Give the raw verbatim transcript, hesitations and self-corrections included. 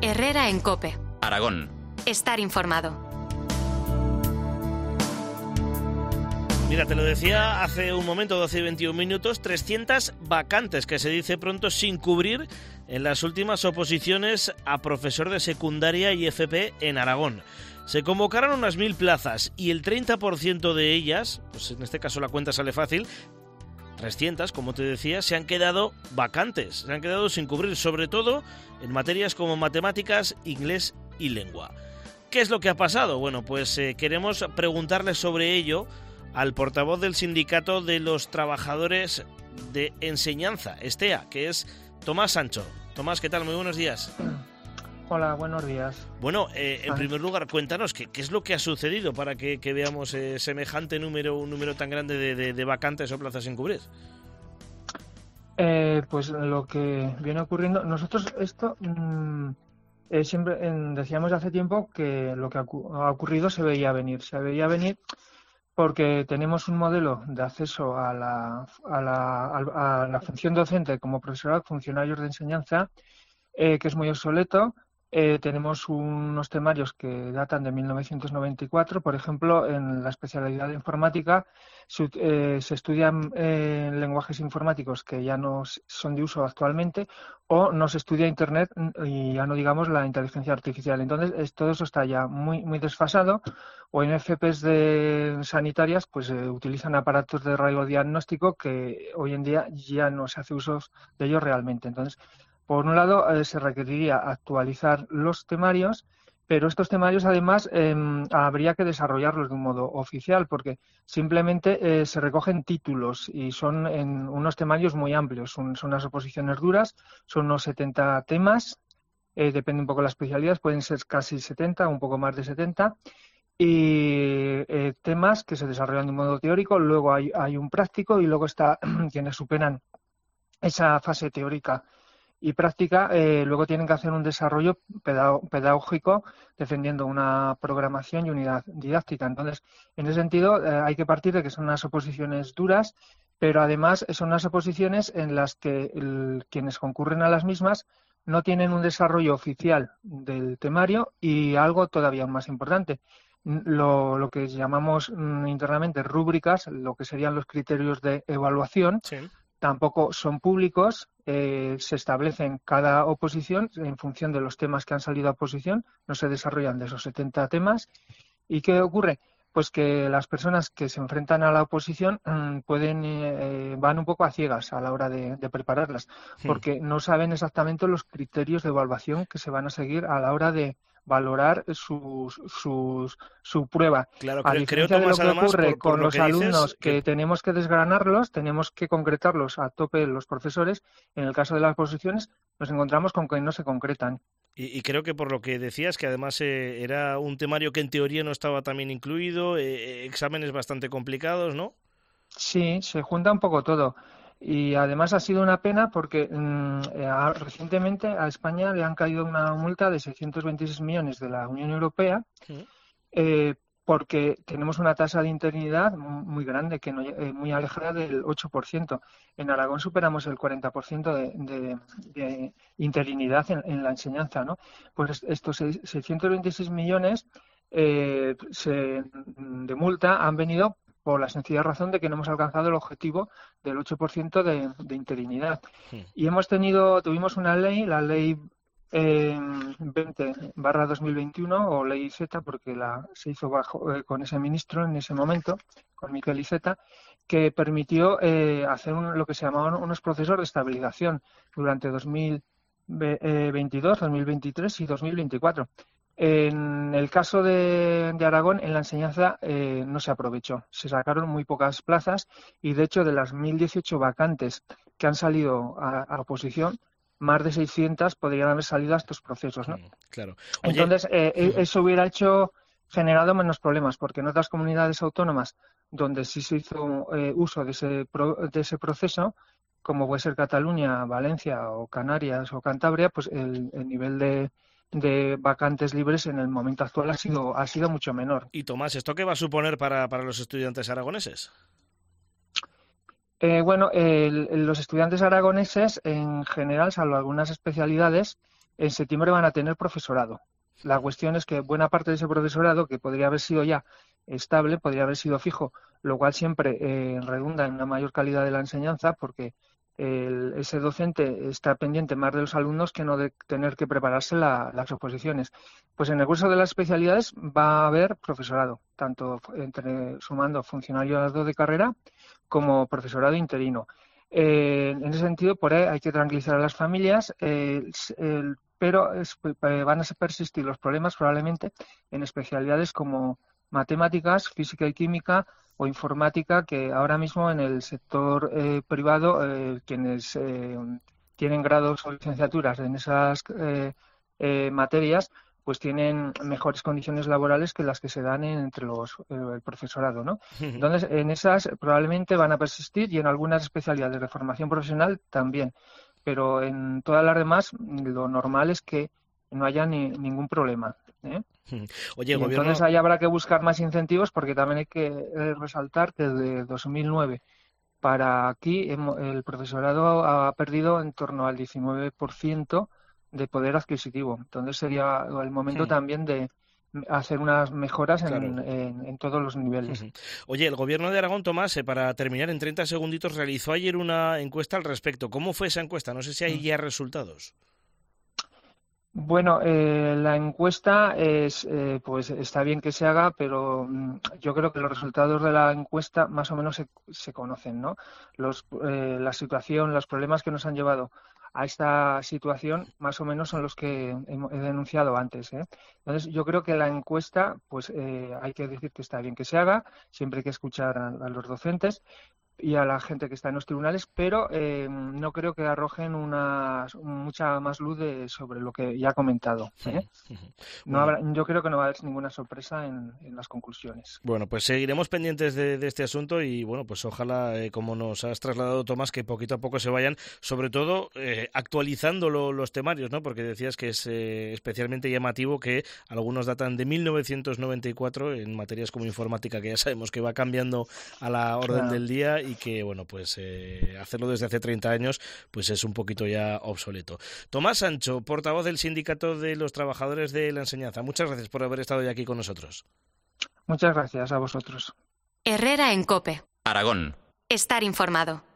Herrera en COPE. Aragón. Estar informado. Mira, te lo decía hace un momento, doce y veintiún minutos, trescientas vacantes que se dice pronto sin cubrir en las últimas oposiciones a profesor de secundaria y F P en Aragón. Se convocaron unas mil plazas y el treinta por ciento de ellas, pues en este caso la cuenta sale fácil, trescientas, como te decía, se han quedado vacantes, se han quedado sin cubrir, sobre todo en materias como matemáticas, inglés y lengua. ¿Qué es lo que ha pasado? Bueno, pues eh, queremos preguntarle sobre ello al portavoz del Sindicato de los Trabajadores de Enseñanza, STEA, que es Tomás Sancho. Tomás, ¿qué tal? Muy buenos días. Hola, buenos días. Bueno, eh, en primer lugar, cuéntanos qué, qué es lo que ha sucedido para que, que veamos eh, semejante número, un número tan grande de, de, de vacantes o plazas sin cubrir. Eh, pues lo que viene ocurriendo, nosotros esto mmm, eh, siempre eh, decíamos hace tiempo que lo que ha, ha ocurrido se veía venir, se veía venir porque tenemos un modelo de acceso a la, a la, a la función docente como profesorado, funcionarios de enseñanza, eh, que es muy obsoleto. Eh, tenemos unos temarios que datan de mil novecientos noventa y cuatro. Por ejemplo, en la especialidad de informática se, eh, se estudian eh, lenguajes informáticos que ya no son de uso actualmente, o no se estudia Internet y ya no digamos la inteligencia artificial. Entonces, es, todo eso está ya muy, muy desfasado. O en F Ps de sanitarias pues eh, utilizan aparatos de radiodiagnóstico que hoy en día ya no se hace uso de ellos realmente. Entonces, por un lado, eh, se requeriría actualizar los temarios, pero estos temarios, además, eh, habría que desarrollarlos de un modo oficial, porque simplemente eh, se recogen títulos y son en unos temarios muy amplios. Son, son unas oposiciones duras, son unos setenta temas, eh, depende un poco de las especialidades, pueden ser casi setenta, un poco más de setenta, y eh, temas que se desarrollan de un modo teórico, luego hay, hay un práctico y luego está quienes superan esa fase teórica y práctica, eh, luego tienen que hacer un desarrollo pedagógico defendiendo una programación y unidad didáctica. Entonces, en ese sentido, eh, hay que partir de que son unas oposiciones duras, pero además son unas oposiciones en las que el, quienes concurren a las mismas no tienen un desarrollo oficial del temario y algo todavía más importante, lo, lo que llamamos mm, internamente rúbricas, lo que serían los criterios de evaluación. Sí. Tampoco son públicos, eh, se establecen cada oposición en función de los temas que han salido a oposición, no se desarrollan de esos setenta temas. ¿Y qué ocurre? Pues que las personas que se enfrentan a la oposición mmm, pueden eh, van un poco a ciegas a la hora de, de prepararlas, porque sí. no saben exactamente los criterios de evaluación que se van a seguir a la hora de valorar sus, sus, su prueba. Claro, a creo, diferencia creo, Tomás, de lo que además, ocurre por, por con lo los que alumnos dices, que, que tenemos que desgranarlos, tenemos que concretarlos a tope los profesores. En el caso de las oposiciones nos encontramos con que no se concretan. Y, y creo que por lo que decías, que además eh, era un temario que en teoría no estaba también incluido, eh, exámenes bastante complicados, ¿no? Sí, se junta un poco todo. Y además ha sido una pena porque mmm, eh, recientemente a España le han caído una multa de seiscientos veintiséis millones de la Unión Europea, sí. eh, porque tenemos una tasa de interinidad muy grande, que no, eh, muy alejada del ocho por ciento. En Aragón superamos el cuarenta por ciento de, de, de interinidad en, en la enseñanza, ¿no? Pues estos seiscientos veintiséis millones eh, se, de multa han venido por la sencilla razón de que no hemos alcanzado el objetivo del ocho por ciento de, de interinidad. Sí. Y hemos tenido, tuvimos una ley, la ley eh, veinte barra dos mil veintiuno, o ley Iceta, porque la se hizo bajo eh, con ese ministro en ese momento, con Miquel Iceta, que permitió eh, hacer un, lo que se llamaban unos procesos de estabilización durante dos mil veintidós, dos mil veintitrés y dos mil veinticuatro. En el caso de, de Aragón, en la enseñanza eh, no se aprovechó. Se sacaron muy pocas plazas y, de hecho, de las mil dieciocho vacantes que han salido a, a oposición, más de seiscientas podrían haber salido a estos procesos, ¿no? Mm, claro. Oye, Entonces, eh, mm. eso hubiera hecho generado menos problemas, porque en otras comunidades autónomas donde sí se hizo eh, uso de ese, pro, de ese proceso, como puede ser Cataluña, Valencia o Canarias o Cantabria, pues el, el nivel de de vacantes libres en el momento actual ha sido ha sido mucho menor. Y Tomás, ¿esto qué va a suponer para, para los estudiantes aragoneses? Eh, bueno, el, los estudiantes aragoneses en general, salvo algunas especialidades, en septiembre van a tener profesorado. La cuestión es que buena parte de ese profesorado, que podría haber sido ya estable, podría haber sido fijo, lo cual siempre eh, redunda en una mayor calidad de la enseñanza, porque el, ese docente está pendiente más de los alumnos que no de tener que prepararse la, las oposiciones. Pues en el curso de las especialidades va a haber profesorado, tanto entre, sumando funcionariado de carrera como profesorado interino. Eh, en ese sentido, por ahí hay que tranquilizar a las familias, eh, el, pero es, van a persistir los problemas probablemente en especialidades como matemáticas, física y química o informática, que ahora mismo en el sector eh, privado eh, quienes eh, tienen grados o licenciaturas en esas eh, eh, materias pues tienen mejores condiciones laborales que las que se dan en, entre los eh, el profesorado, ¿no? Entonces, en esas probablemente van a persistir y en algunas especialidades de formación profesional también, pero en todas las demás lo normal es que no haya ni, ningún problema, ¿eh? Oye, y el gobierno... entonces ahí habrá que buscar más incentivos, porque también hay que eh, resaltar que desde dos mil nueve para aquí el profesorado ha perdido en torno al diecinueve por ciento de poder adquisitivo. Entonces sería el momento sí. también de hacer unas mejoras en, claro. en, en todos los niveles. Uh-huh. Oye, el Gobierno de Aragón, Tomás, eh, para terminar en treinta segunditos, realizó ayer una encuesta al respecto. ¿Cómo fue esa encuesta? No sé si hay ya resultados. Bueno, eh, la encuesta es, eh, pues está bien que se haga, pero mm, yo creo que los resultados de la encuesta más o menos se, se conocen, ¿no? Los, eh, la situación, los problemas que nos han llevado a esta situación más o menos son los que he, he denunciado antes, ¿eh? Entonces yo creo que la encuesta, pues eh, hay que decir que está bien que se haga, siempre hay que escuchar a, a los docentes y a la gente que está en los tribunales, pero eh, no creo que arrojen una mucha más luz de, sobre lo que ya he comentado, ¿eh? No habrá, yo creo que no va a haber ninguna sorpresa en, en las conclusiones. Bueno, pues seguiremos pendientes de, de este asunto y bueno, pues ojalá, eh, como nos has trasladado, Tomás, que poquito a poco se vayan, sobre todo eh, actualizando lo, los temarios, ¿no? Porque decías que es eh, especialmente llamativo que algunos datan de mil novecientos noventa y cuatro en materias como informática, que ya sabemos que va cambiando a la orden claro. del día, y que, bueno, pues eh, hacerlo desde hace treinta años pues es un poquito ya obsoleto. Tomás Sancho, portavoz del Sindicato de los Trabajadores de la Enseñanza, muchas gracias por haber estado hoy aquí con nosotros. Muchas gracias a vosotros. Herrera en COPE. Aragón. Estar informado.